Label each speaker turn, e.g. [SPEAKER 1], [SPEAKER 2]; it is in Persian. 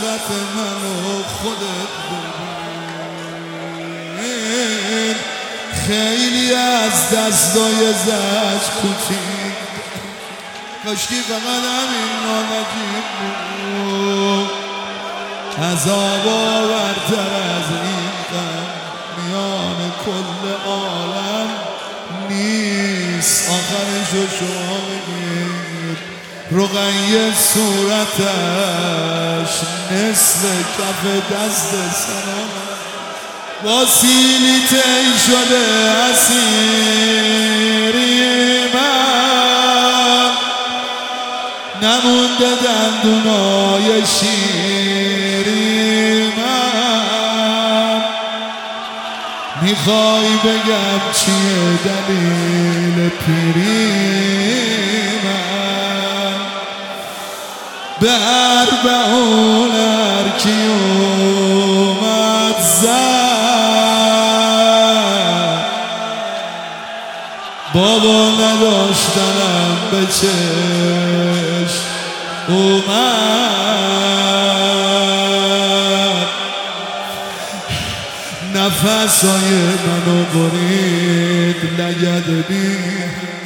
[SPEAKER 1] صورت منو خودت ببین. خیلی از دستای زش کوچیک، کاشکی فقط همین نامجید بود. عذاب آورتر از این غم میان کل عالم نیست. آخرشو شما بگید رقیه صورتش نصف کف دست سلام واسیلی تی شده اسیری من، نمونده دندونای شیری من. میخوای بگم چیه دلیل پیری من؟ به اربعون هرکی اومد زد، بابا نداشتنم به چشم اومد. نفسای منو برید لگد بی